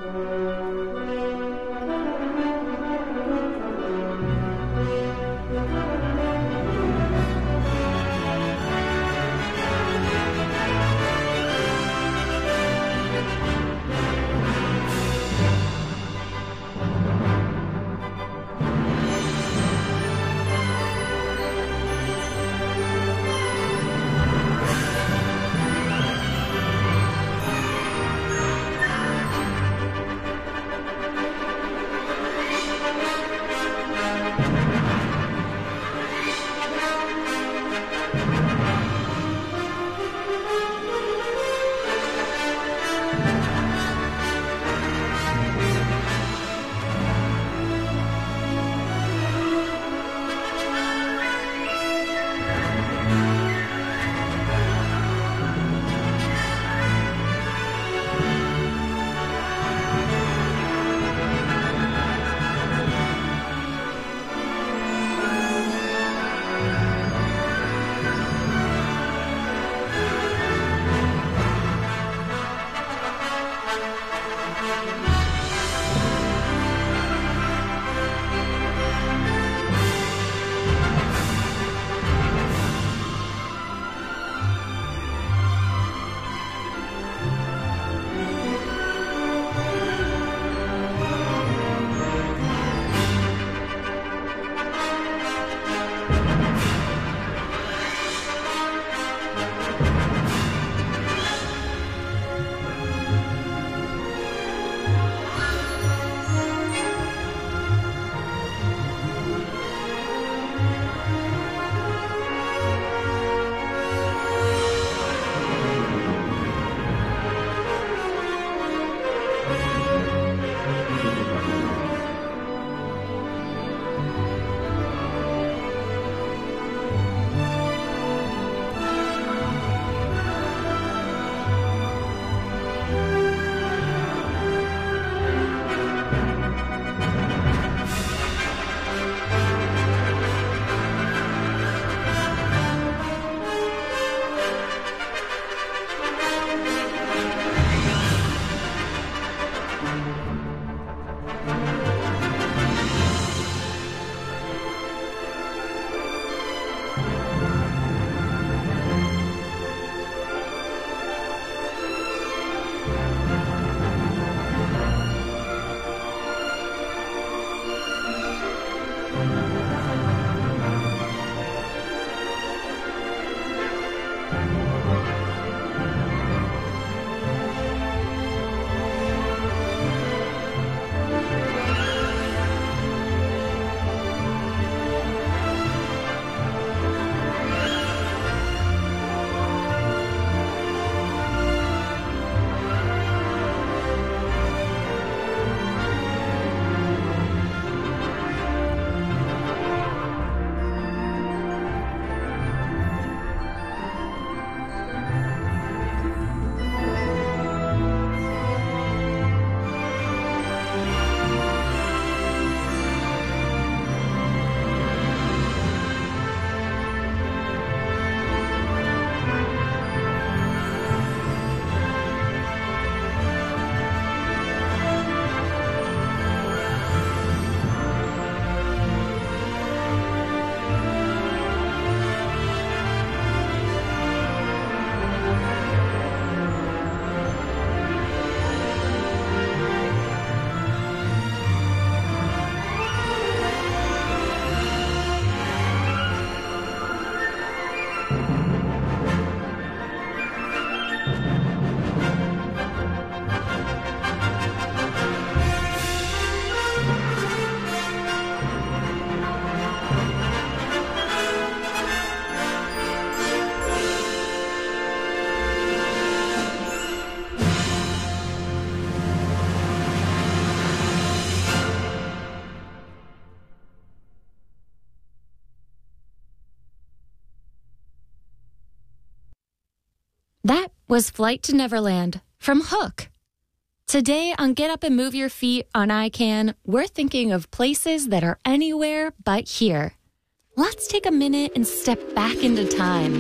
That was Flight to Neverland from Hook. Today on Get Up and Move Your Feet on iCan, we're thinking of places that are anywhere but here. Let's take a minute and step back into time.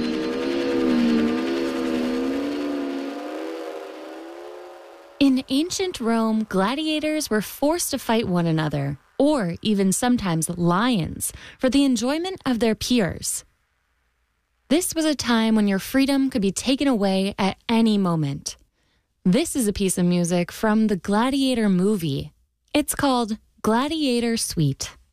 In ancient Rome, gladiators were forced to fight one another, or even sometimes lions, for the enjoyment of their peers. This was a time when your freedom could be taken away at any moment. This is a piece of music from the Gladiator movie. It's called Gladiator Suite.